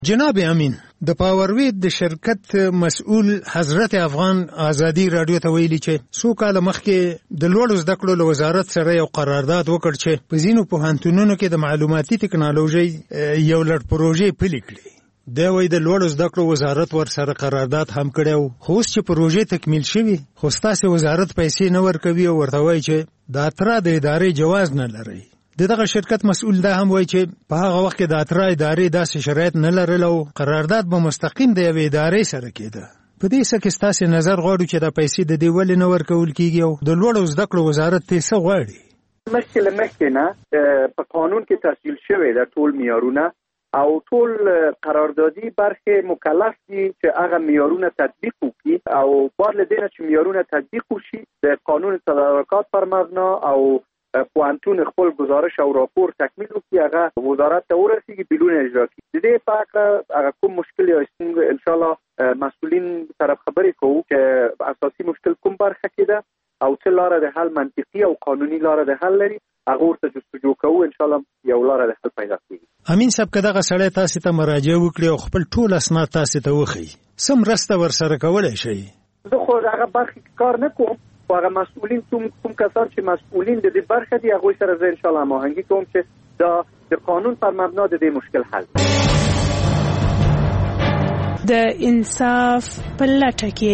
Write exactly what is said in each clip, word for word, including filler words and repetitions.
جناب امین، د پاوروید د شرکت مسؤل حضرت افغان ازادي رادیو ته ویلي چې څو کاله مخکې د لوړو زده کړو له وزارت سره یو قرارداد وکړ چې په ځینو پوهنتونونو کې د معلوماتي ټکنالوژي یو لړ پروژې پلي کړي. دا وایي د لوړو زده کړو وزارت ور سره قرارداد هم کړی و، خو اوس چې پروژې تکمیل شوي خو ستاسې وزارت پیسې نه ورکوي او ورته وایي چې د اترا د ادارې جواز نه لري. دغه شرکت مسؤل دا هم وایي چې په هغه وخت کې د اترا ادارې داسې شرایط نه لرل او قرارداد به مستقیم د یوې ادارې سره کېده. په دې څه کې ستاسې نظر غواړو چې دا پیسې د دې ولې نه ورکول کېږي او د لوړو زده کړو وزارت ترې څه غواړي؟ مخکې له مخکې نه په قانون کې تسجیل شوی ده ټول معیارونه او ټول قراردادي برخې مکلف دي چې هغه معیارونه تطبیق وکړي او بعد له دې نه چې معیارونه تطبیق وشي د قانون تدارکات پر مبنا او پوهنتون خپل گزارش او راپور تکمیل وکړي هغه وزارت ته ورسیږي بدون اجرا کړي. د دې په اړه هغه کوم مشکل یا ستونزه ان شاء الله مسؤلین طرف خبرې کوو چې اساسي مشکل کوم برخه کې ده او څه لاره د حل منطقي او قانوني لاره د حل لري هغه ورته جستجو کوو ان شاء الله یو لاره د حل پیدا کړي. امین صاحب که دغه سړی تاسو ته مراجعه وکړي او خپل ټول اسناد تاسو ته وښيي څه مرسته ورسره کولی شئ؟ زه خو هغه برخې کار نه کوم، هغه مسؤلین کوم کوم کسان چې مسؤلین د دې برخه دي هغه سره زه ان شاء الله هماهنګي کوم چې دا د قانون پر مبنا د دې مشکل حل د انصاف په لټه کې.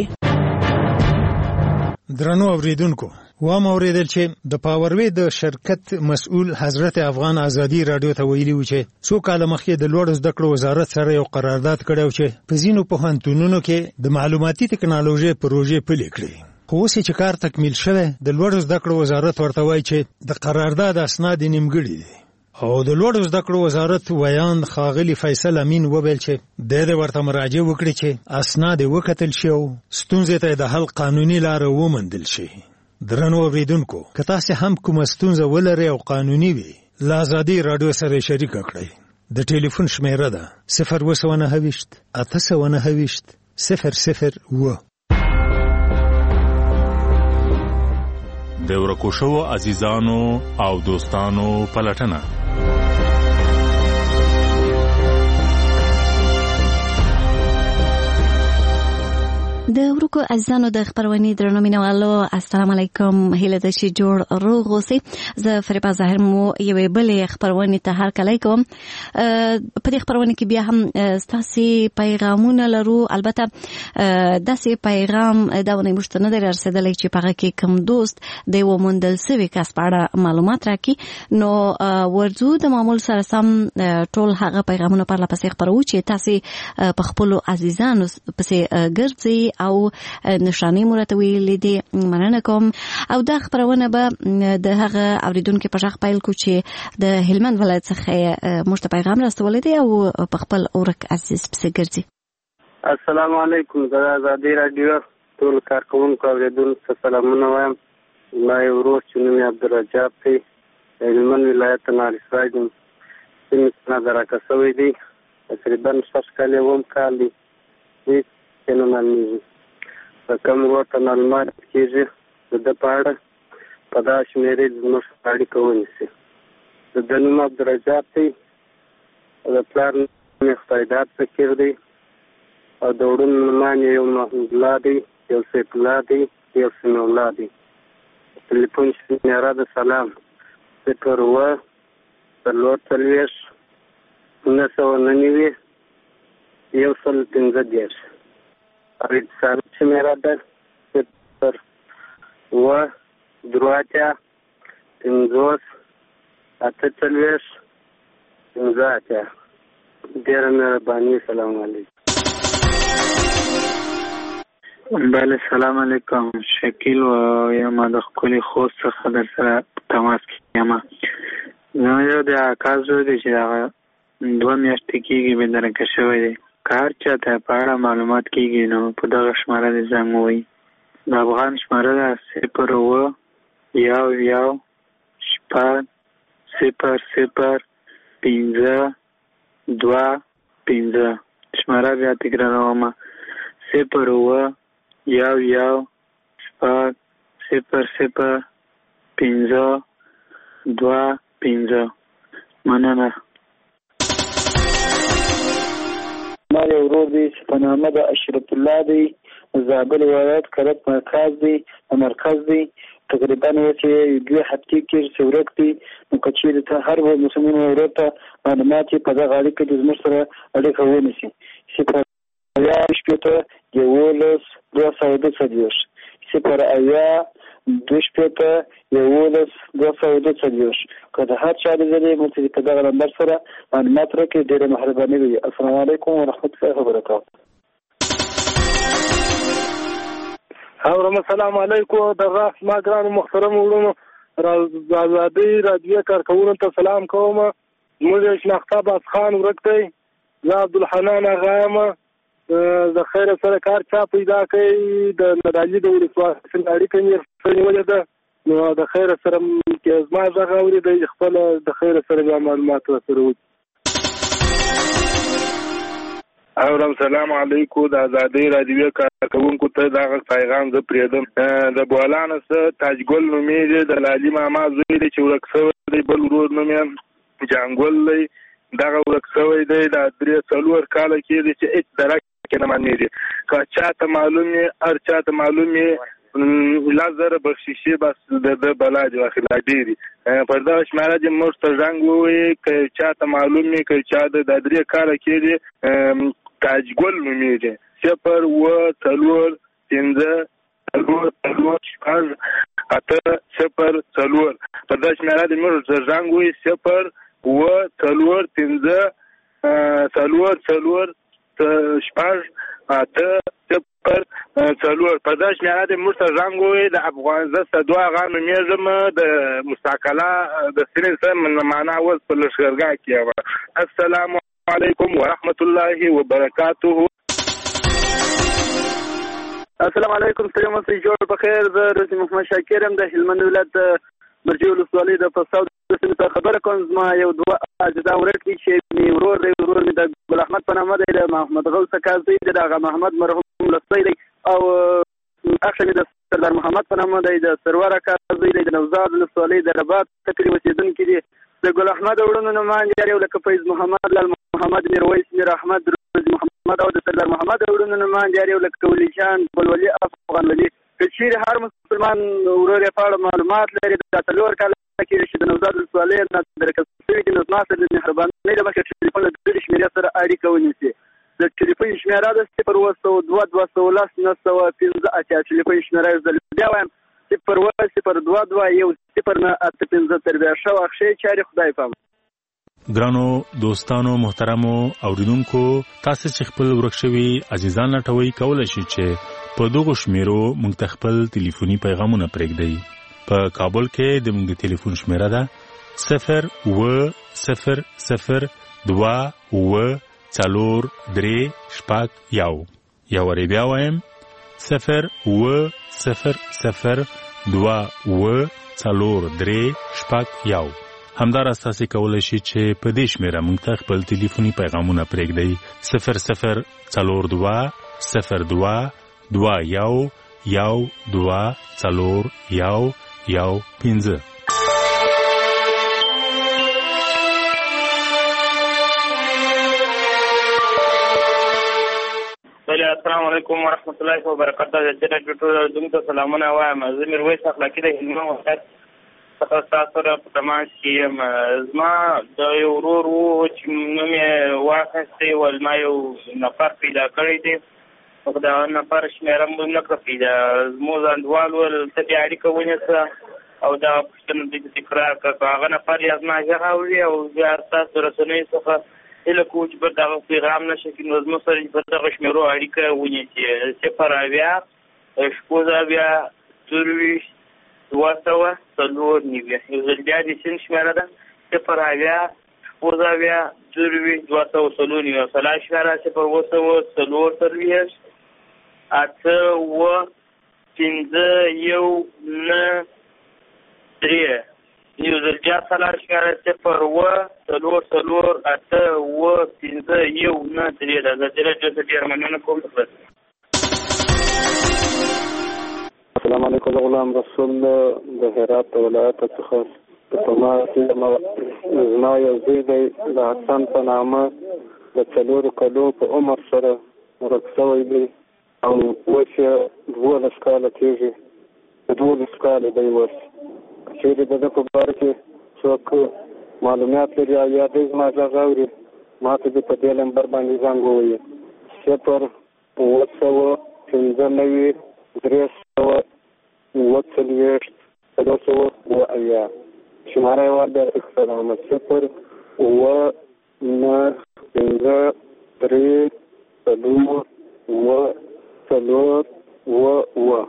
درنو اوریدونکو، و ما اوریدل چې د پاوروي د شرکت مسؤل حضرت افغان ازادي رادیو ته ویلي و چې څو کاله مخکې د لوړو زده کړو وزارت سره یو قرارداد کړی و چې په ځینو پوهنتونونو کې د معلوماتي ټکنالوژي پروژې پلي کړي. خو اوس چې کار تکمیل شوی د لوړو زده کړو وزارت ورته وایي چې د قرارداد اسناد یې نیمګړي دي او د لوړو زده کړو وزارت ویان ښاغلي فیصل امین وویل چې دی دې ورته مراجعه وکړي چې اسناد یې وکتل شي او ستونزې ته د حل قانوني لاره وموندل شي. درنو اوریدونکو، که تاسې هم کومه ستونزه ولرئ او قانوني وي له ازادي راډیو سره شریکه کړئ. د ټلیفون شمیره ده صفر اوه سوه نهه ویشت اته سوه نهه ویشت صفر صفر اوه. د ورکو شوو عزیزانو او دوستانو پلټنه. د ورکو عزیزانو د خبرونې درنو مینوالو السلام علیکم، هیله ده چې جوړ روغ اوسئ. زه فریبا ظاهر مو یوې بلې خبرونې ته هرکلی کوم. په دې خبرونه کې بیا هم ستاسې پیغامونه لرو، البته داسې پیغام دا ونې موږ ته نه دی رارسېدلی چې په هغه کې کوم دوست د یو موندل سوي کس په اړه معلومات راکړي. نو ورځو د معمول سره سم ټول هغه پیغامونه پرله پسې خپروو چې تاسې په خپلو عزیزانو پسې ګرځئ او نشانې مو راته ویلې دي. مننه کوم. او دا خبرونه به د هغه اوریدونکو په ژغ پیل کو چې د هلمند ولایت څخه موږ ته پیغام راستولی دی او په خپل اورک عزیز پسې ګرځي. السلام علیکم، د ازادي راډیو ټول کارکوونکو اوریدونکو ته سلامونه وایم. ما یو ورور چې نوم یې عبدالرجاب دی، هلمند ولایت نارسراج سیمې څخه راکه شوی دی. تقریبا شپږ کال اووم کال دی چې نه معلومېږي په کوم ورته معلومات کېږي د ده په اړه په دا شمېرې زموږ اړیکه ونیسي. د ده نوم عبدالرجاب دی، د پلار نوم یې خدایداد فقیر دی او د وړون نومان یې یو محمود الله دی، یو سیف الله دی، یو سمیع الله دی. تلیفون شمېره د سلام صفر اوه څلور څلوېښت نهه سوه نهه نوي یو سل پنځه دېرش. او اتصال شمېره ده صفر اوه درې اتیا پنځوس اته څلوېښت پنځه اتیا. ډېره مهرباني. سلام علیکم. بله سلام علیکم، شکیل و یم د ښکلي خوست څخه در سره تماس کې یم. زما یو د اکا زوی دی چې هغه دوه میاشتې کېږي بېدرکه شوی دی. که هر چا ته په اړه معلومات کېږي نو په دغه شماره دې زنګ ووهي. د افغان شماره ده صفر اوه یو یو شپږ صفر صفر پنځه دوه پنځه. شماره بیا تکراروم صفر اوه یو یو شپږ صفر صفر پنځه دوه پنځه. مننه. ورور دی چې په نامه د اشرف الله دی، زابل ولایت کرت مرکز دی مرکز دی تقریبا چې دوه هفتې کې چې ورک دی. نو که چېرې ته هر یو مسلمان ورور ته معلومات په دغه اړیکه کې زموږ سره اړیکه ونیسي. صفر اویا شپېته یولس دوه سوه دوه څلوېښت صفر اویا دوه شپېته یولس دوه سوه دوه څلوېښت. که د هر چا د ځلې موږ په دغه نمبر سره معلومات راکړي ډېره مهرباني وي. السلام علیکم ورحمت الله وبرکاتو. اورم السلام علیکم دغه ما ګرانو محترم وروڼو د ازادۍ راډیو کارکوونکو ته سلام کوم. زموږ شناخته عباس خان ورک دی، زه عبدالحنان اغا یم. د خیر سره کار چا پیدا کوي د نادعلي د ولسوالۍ سره اړیکه مې نیولې ده. نو د خیر سره چې زما غږ اورېدی خپله د خیر سره بیا معلومات ورسره وکړي. اورم سلام علیکم د ازادۍ راډیو کارکوونکو ته دغه پیغام زه پرېږدم. د بولانه څه تاجګل نومېږي، د لالي ماما زوی دی چې ورک شوی دی، بل ورور نوم یې جانګل دی، دغه ورک شوی دی. دا درې څلور کاله کېږي چې هېڅ درک کې نه مانېږي. که چاته معلوم یې هر چاته معلوم یې لس زره بخشیشي بس د ده بلا دي واخلا ډېري پر دغه شمېره دې موږ ته زنګ ووایي. که چاته معلوم یې که چا د دا درې کاله کېږي تاجګل نومېږي، صفر اووه څلور پنځه څلور څلور شپږ اته صفر څلور. پر دغه شمېره دې موږ ته زنګ ووایي صفر اووه څلور پنځه څلور څلور شپږ اته صفر څلور. په دغه شمېره دې موږ ته زنګ ووایي. د افغان زه سدو اغا نومېږم، د مستقله د سرین سره معنا اوس په لښکرګاه کې یم. السلام علیکم ورحمت الله وبرکاته. السلام علیکم ستړي مستي جوړ بخیر. زه رسي محمد شاکر یم د هلمند ولایت مرجې ولسوالۍ د فساد د سیمې څخه خبره کوم. زما یو دوه اجزا ورک دي چې مې ورور دی، ورور مې د ګل احمد په نامه دی، د محمد غوث اکا زوی دی، د هغه محمد مرحوم لستی دی، او اخ مې د سردار محمد په نامه دی، د سرور اکا زوی دی، د نوزاد ولسوالۍ د رباط ټکري اوسېدونکي دي. د ګل احمد وروڼو نومان یې یو لکه فیض محمد، لال محمد، میرویس، میر احمد، روزي محمد، او د سردار محمد وروڼو نومان یې یو لکه ولی جان، ګلولي، افغان ولي. که چیرې هر مسلمان ورور یې په اړه معلومات لري د څلور کاله کېږي چې د نوزاد ولسوالۍ نه درکړل شوي دي، نو زما سره د مهربانۍ له مخې ټلیفون له دې شمېرې سره اړیکه ونیسي. د ټلیفون شمېره ده صفر اووه سوه دوه دوه سوه لس نهه سوه پنځه اتیا. ټلیفون شمېره زه بیا وایم صفر اووه صفر دوه دوه یو صفر نه اته پنځه. تر بیا ښه وخت ښې چارې خدای پام. ګرانو دوستانو محترمو اوریدونکو، تاسو چې خپل ورک شوي عزیزان لټوي کولای شئ چې په دغه شمیرو موږ ته خپل ټلیفوني پیغامونه پرېږدئ. په کابل کې د موږ ټلیفون شمیره ده صفر اووه صفر صفر دوه اووه څلور درې شپږ یو. یو وارې بیا وایم صفر اووه صفر صفر دوه اووه څلور درې شپږ یو. همداراز تاسو کولای شئ چې په دې شمیره موږ ته خپل ټلیفوني پیغامونه پرېږدئ صفر صفر څلور دوه صفر دوه دوه یو یو دوه څلور یو یو پنځه. السلام علیکم ورحمت الله وبرکاته. جناب ډاکټر دمته سلامونه وایم. زه میرویس اخلاقی د هلمند ولایت څخه تاسو سره په تماس کې یم. زما د یو ورور و چې نوم یې واخیستی ول ما یو نفر پیدا کړی دی، خو د هغه نفر شمېره مو نه کړه پیدا. زموږ انډوال وویل ته بیا اړیکه ونیسه او دا پوښتنه دې تکرار کړه. په هغه نفر یې زما غږ اوري او بیا ستاسو رسنیو څخه هیله کوو چې په دغه پیغام نشي کړي نو زموږ سره په دغه شمېرو اړیکه ونیسي. صفر اویا شپږ اویا څلوېښت دوه سوه څلور نوي. یو ځل بیا د سین شمېره ده صفر اویا شپږ اویا څلوېښت دوه سوه څلور نوي. او سلا شمېره صفر اووه سوه څلور څلوېښت اته اووه پنځه یو نهه درې. یو ځل بیا سلا شمېره صفر اووه څلور څلور اته اووه پنځه یو نهه درې ده. زه ډېره ډېره ډېره مننه کوم. السلام علیکم. زه غلام رسول د هرات ولایت څخه په تماس کې زما یو زوی دی د حسن په نامه، د څلورو کلو په عمر سره ورک شوی دی او اوس یې دولس کاله کېږي. د دولس کاله دی اوس. که چېرې د ده په باره کې څوک معلومات لري او یا دی زما غږ اوري، ما ته دې په دې نمبر باندې زنګ ووایي: صفر اووه سوه پنځه نوي درې سوه اووه څلوېښت څلور سوه اووه اویا. شماره یې ور بیا تکرار کوم: صفر اووه نهه پنځه درې څلور اووه څلور اووه اووه.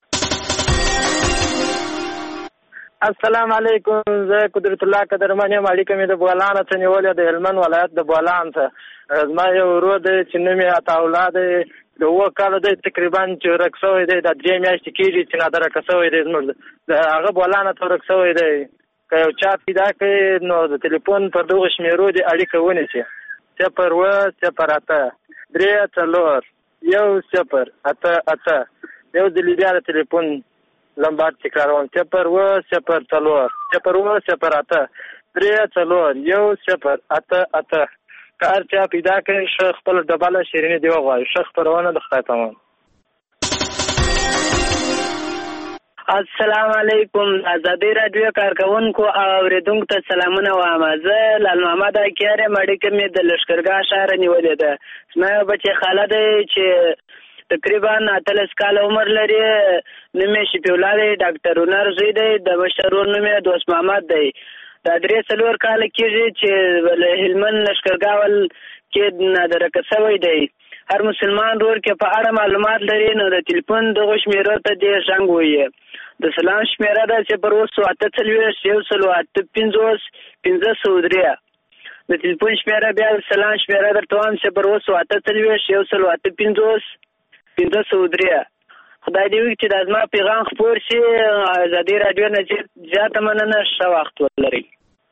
السلام علیکم. زه قدرت الله قدرمن یم. اړیکه مې د بولان څخه نیولې د هلمند ولایت د بولان څخه. زما یو ورور دی چې نوم یې عطاالله دی، د اووه کاله دی تقریبا چې ورک شوی دی. دا درې میاشتې کېږي چې نادرکه شوی دی زموږ. د هغه بولانه ته ورک شوی دی. که یو چا پیدا کړي نو د تلیفون پر دغو شمېرو دې اړیکه ونیسي: صفر اووه صفر اته درې څلور یو صفر اته اته. یو ځلې بیا د تلیفون لمبر تکراروم: صفر اووه صفر څلور صفر اووه صفر اته درې څلور یو صفر اته اته. که هر چا پیدا کړي ښه خپله ډبله شیریني دې وغواړي. ښه خپرونه د خدای پامان. السلام علیکم. ازادي راډیو کارکونکو او اورېدونکو ته سلامونه وایم. زه لال محمد اکیار یم. اړیکه مې د لښکرګاه ښار نیولې ده. زما یو بچی خاله دی چې تقریبا اتلس کاله عمر لري. نوم یې شفیع الله دی، ډاکټر هنر زوی دی. د مشر ورور نوم یې دوست محمد دی. دا درې څلور کاله کېږي چې هلمند لښکرګاه کې نادرکه شوی دی. هر مسلمان ورور کې په اړه معلومات لري نو د تلیفون دغو شمېرو ته دې زنګ ووایي. د سلام شمېره ده صفر اووه سوه اته څلوېښت یو سلو اته پنځوس پنځه سوه درې. د تلیفون شمېره بیا د سلام شمېره درته وایم: صفر اووه سوه اته څلوېښت یو سلو اته پنځوس پنځه سوه درې. خدای دې وکړي چې دا زما پیغام خپور شي. ازادي راډیو نه زیاته مننه. ښه وخت ولرئ.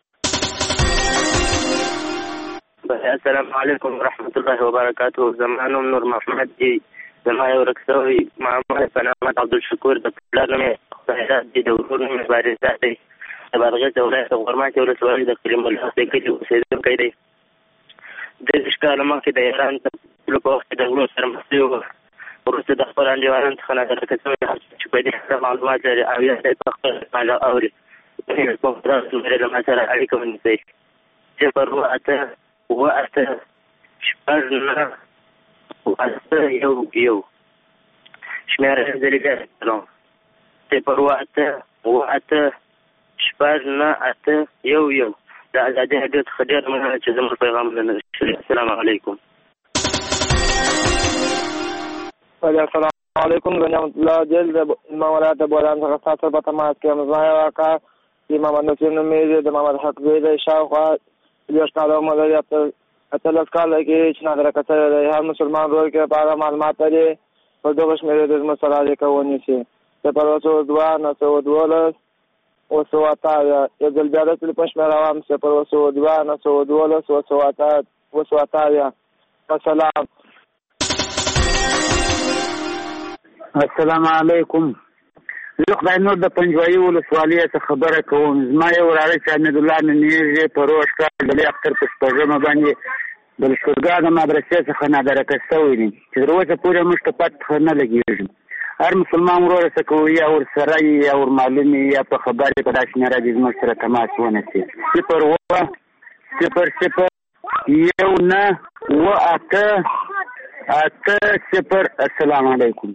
السلام علیکم ورحمت الله وبرکاته. زما نوم نور محمد دی. زما یو ورک شوی محمد سلامت عبدالشکور د پلار نوم یې خدایرات دی. د ورور نوم یې بارزات دی. د بادغیس ولایت غورماچ ولسوالۍ د کریم الله د کلي اوسېدونکی دی. دېرش کاله مخکې د ایران د په وخت کې د غلو سره مخ شوی و. وروسته د خپلو انډیوالانو څخه نادرکه شوی چې په دې اړه معلومات لري او یا دی په خپله ماله اوري. په خپله شمېرې له ما سره اړیکه ونیسئ: صفر اووه اته اووه اته شپږ نهه اته یو یو. شمېره یې ځلې بیا کوم: صفر اووه اته اووه اته شپږ نهه اته یو یو. د ازادي راډیو څخه ډېره مننه چې زموږ پیغامونه نشري. السلام علیکم. السلام علیکم. نعمت الله جل د ما ولایت د بولان څخه ستاسو په تماس کې یم. زما یو اکا چې محمد نصیر نوم یې دی، د محمد حق زوی دی. شاوخوا دېرش کاله عمر لري. اتلس کاله کې چې نادرکه شوی دی. هر مسلمان ورور کې په هغه معلومات لري. په دغو شمېرې د زموږ سره اړیکه ونیسي: صفر اووه سوه دوه نهه سوه دولس اووه سوه اته اویا. یو ځل بیا د تلیفون شمېره وایم: صفر اووه سوه دوه نهه سوه دولس اووه سوه اته اووه سوه اته اویا. وسلام. السلام علیکم. زه خدای نور د پنجوایي ولسوالۍ څخه خبره کوم. زما یو وراره چې حمید الله نومېږي په روش کال د لوی اختر په شپږمه باندې د لښکرګاه د مدرسې څخه نادرکه شوی دی چې تر اوسه پورې موږ ته پته نه لګېږي. هر مسلمان ورور څه کوي یا ورسره یا ورمعلوم یا په خبر یې په دا شمېره دې زموږ سره تماس ونیسي: صفر اووه صفر صفر یو نهه اووه اته اته صفر. السلام علیکم.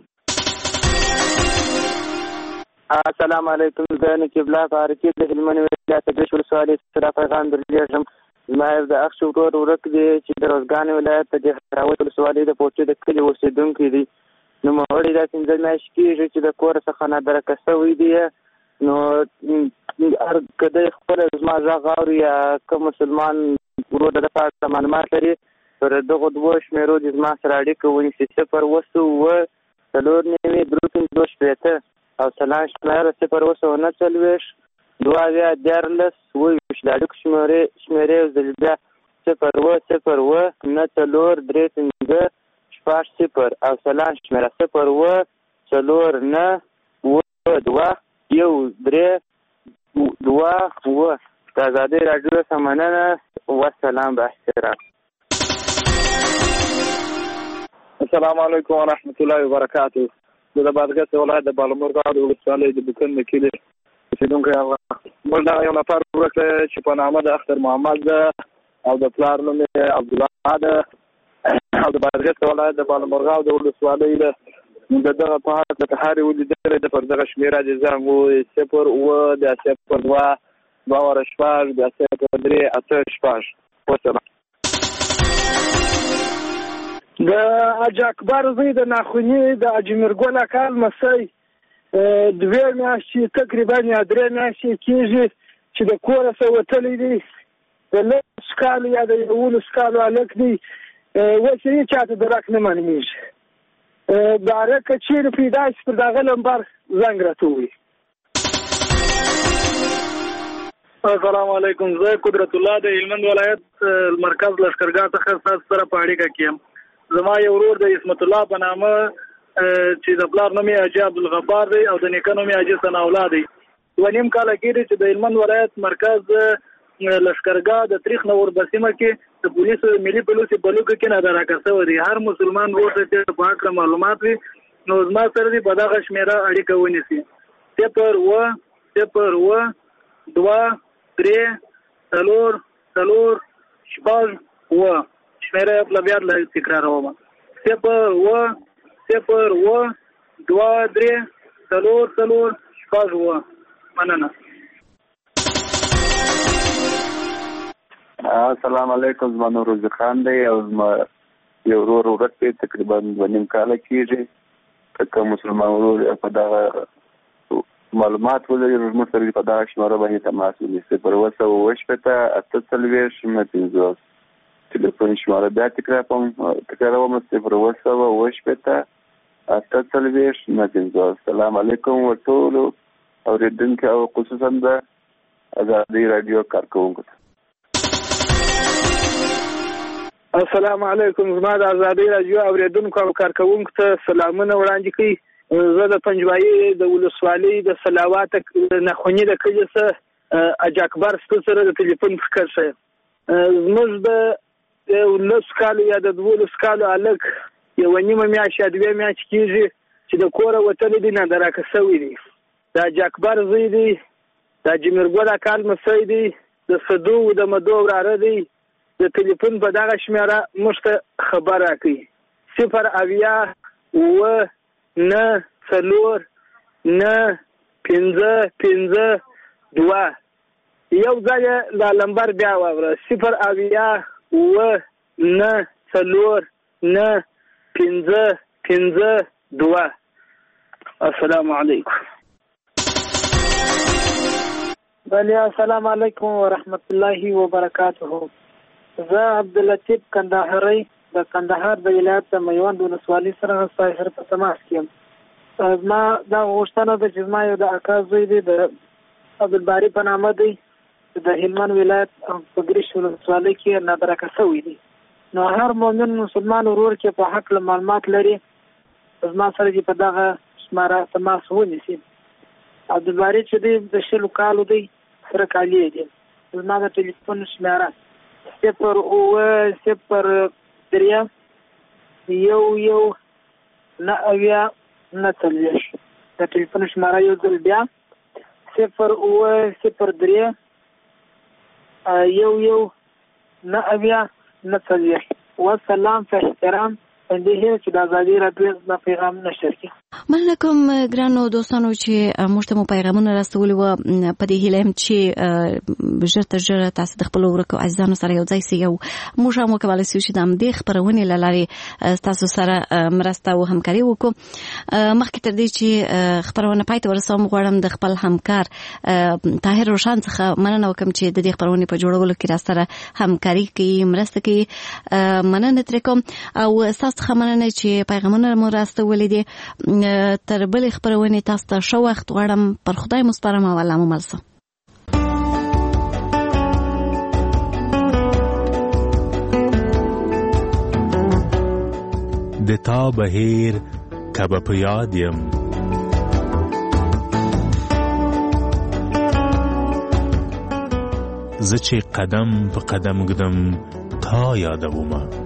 السلام علیکم. زه نقیب الله فاروقي د هلمند ولایت د دېرش ولسوالۍ څخه پیغام درلېږم. زما یو د اخ ورور ورک دی چې د روزګان ولایت د دهراوت ولسوالۍ د پوټې د کلي اوسېدونکی دی. نوموړی دا پنځه میاشتې کېږي چې د کور څخه نادرکه شوی دی. نو هر که دی خپله زما غږ اوري یا که مسلمان ورور د ده په اړه معلومات لري پر دغو دوو شمېرو دې زما سره اړیکه ونیسي: صفر اووه سوه اووه څلور نوي درې پنځوس شپېته او سلام شمېره صفر اووه سوه نهه څلوېښت دوه اویا دیارلس اووه ویشت. د اړیکو شمېرې شمېرې یو ځل بیا: صفر اووه صفر اووه نهه څلور درې پنځه شپږ صفر او سلام شمېره صفر اووه څلور نهه اووه دوه یو درې دوه اووه. د ازادۍ راډیو څخه مننه. والسلام. با احترام. السلام علیکم ورحمت الله وبرکاته. د بادغیس ولایت د بالامرغ د ولسوالۍ د بوکن مکیل اوسیدونکی هغه موږ دا یو نفر ورکړ چې په نامه د اختر محمد او د پلار نوم یې عبدالله ده او د بادغیس ولایت د بالامرغ د ولسوالۍ د دغه په حق د هاري ولیدل د پر دغه شمیره د زنګو صفر او د صفر دوه باور شپږ د صفر درې اته شپږ. وسلام. د حاج اکبر زوی د ناخوني د اجمرګل کال مسي دوه میاشتې تقریبا یا درې میاشتې کېږي چې د کوره څخه وتلی دی. د لس کالو یا د یولس کالو هلک دی، اوس یې چاته د رک نه معلومېږي. د هلک که چېرې پیدا شي پر دغه نمبر زنګ راته ووایي. السلام علیکم. زه قدرت الله د هلمند ولایت مرکز لښکرګاه څخه ستاسو سره په اړیکه کې یم. زما یو ورور د عصمت الله په نامه چې د پلار نوم یې حاجي عبدالغفار دی او د نیکه نوم یې حاجي ثناء الله دی. دوه نیم کاله کېږي چې د هلمند ولایت مرکز لښکرګاه د تریخ نه وربسیمه کې د پولیسو ملي پولیسو بلوکو کې نادراکه شوی دی. هر مسلمان ورور ته په هکله معلومات وي نو زما سره دې په دغه شمېره اړیکه ونیسي. صفر اوه صفر اوه دوه درې څلور څلور شپږ اوه. شمیره خپل بیا له تکراروم. صفر اوه صفر اوه دوه درې څلور څلور شپږ اوه. مننه. السلام علیکم. زما نور روزي خان دی او زما یو ورور ورک دی تقریبا دوه نیم کاله کېږي. که مسلمان ورور په دغه معلومات ولري زموږ سره په دغه شمېره باندې تماس ونیسي. صفر اوه سوه اوه شپېته اته څلوېښت شپږ پنځوس. تلیفون شماره بیا تکراروم تکراروم صفر اوه سوه اوه شپېته اته څلوېښت شپږ پنځوس. السلام علیکم ورټولو اورېدونکو او خصوصا د ازادي راډیو کارکوونکو ته. السلام علیکم. زما د ازادي راډیو اورېدونکو او کارکوونکو ته سلامونه وړاندې کوي. زه د پنجوایي د ولسوالۍ د سلاوات ناخوني د کلي څخه حاج اکبر سره د تلیفون فکر شوی. زموږ د یو لس کالو یا د دولس کالو هلک یوه نیمه میاشت یا دوې میاشتې کېږي چې د کوره وتلی دی، نادراکه شوی دی. د حاج اکبر زوی دی، د حاجي میرګل اکال مسۍ دی، د صدو د مدو وراره دی. د تلیفون په دغه شمېره موږ ته خبر راکوي. صفر اویا اوه نه څلور نه پنځه پنځه دوه. یو ځای دا لمبر بیا واوره. صفر اویا اوه نه څلور نه پنځه پنځه دوه. السلام علیکم. بله السلام علیکم ورحمت الله وبرکاته. زه عبداللطیف کندهاری د کندهار د ولایت د میوند ولسوالۍ سره ستاسو سره په تماس کې یم. زما دا غوښتنه ده چې زما یو د اکا زوی دی د عبدالباري په نامه دی، د هلمند ولایت په ګریش ولسوالۍ کې نادراکه شوی دی. نو هر مؤمن مسلمان ورور کې په حق له معلومات لري زما سره چې په دغه شماره تماس ونیسي. عبدالباري چې دی د شلو کالو دی، سره کالی دی. زما د ټلیفون شماره صفر اوه صفر درې یو یو نه اویا نه څلوېښت. د ټلیفون شماره یو ځل بیا صفر اوه صفر درې یو یو نه اویا نه څلوېښت. والسلام په احترام اندې چې د ازادي راډیو د پیغام نشر کې. مننه کوم ګرانو دوستانو چې موږ ته مو پیغامونه راستولي وو. په دې هیله یم چې ژر تر ژره تاسو د خپلو ورکو عزیزانو سره یو ځای سئ او موږ هم وکولی سو چې د همدې خپرونې له لارې ستاسو سره مرسته او همکاري وکړو. مخکې تر دې چې خپرونه پای ته ورسوم غواړم د خپل همکار طاهر روشن څخه مننه وکړم چې د دې خپرونې په جوړولو کې راسره همکاري کوي، مرسته کوي. مننه ترې کوم او ستاسو څخه مننه چې پیغامونه مو راستولي دي. تر بلې خپرونې تاسو ته ښه وخت غواړم. پر خدای مو سپارم او الله مو مل شه. د تا بهیر کبه په یاد یم، زه چې قدم په قدم ګدم تا یادومه.